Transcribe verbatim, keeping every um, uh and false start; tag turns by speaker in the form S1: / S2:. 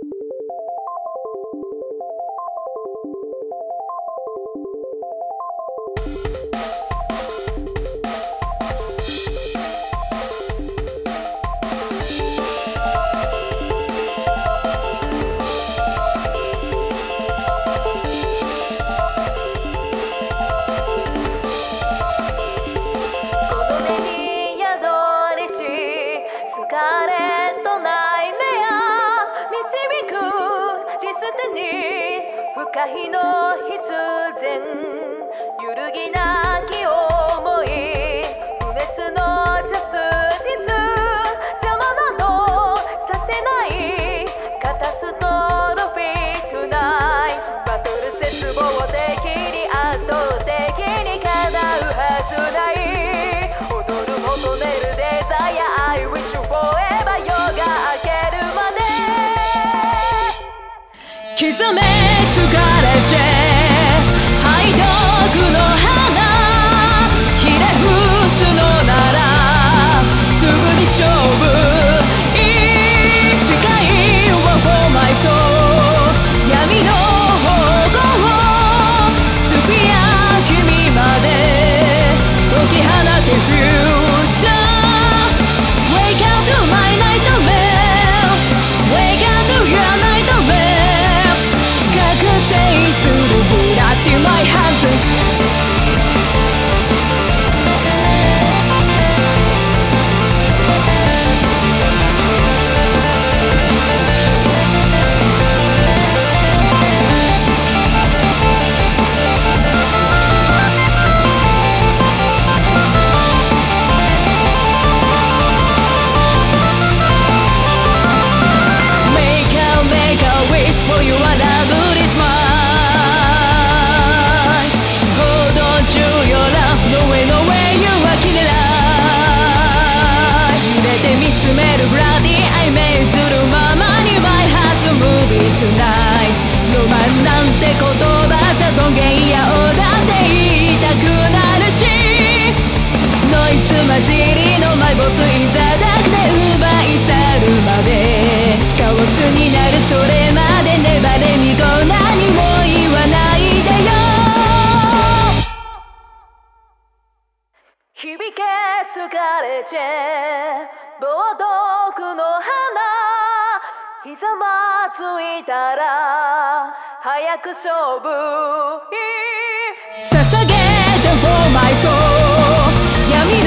S1: 可否の必然揺るぎなき想い不滅のジャスティス邪魔などさせないカタストロフィートゥナイバトル絶望的に圧倒的に叶うはずない踊る求めるデザイア I wish forever 夜が明けるまで刻めスカレッチェハイドークの花ひれ伏すのならすぐに勝負いい誓いは For my soul 闇の方向スピア君まで解き放て Future Wake up to my nightmare Wake up to your nightmare覚醒するブラッディマイハンズFor you are love is mine Hold on to your love No way no way you are killing life 揺れて見つめる Bloody I may ずるままに My heart's moving tonight ロマンなんて言葉じゃどげんやおだって言いたくなるしノイズ混じりのマイボスいざだくで奪い去るまでカオスになるそれまで粘れみと何も言わないでよ響けスカレチェ冒涜の花ひざまずいたら早く勝負捧げて For my soul 闇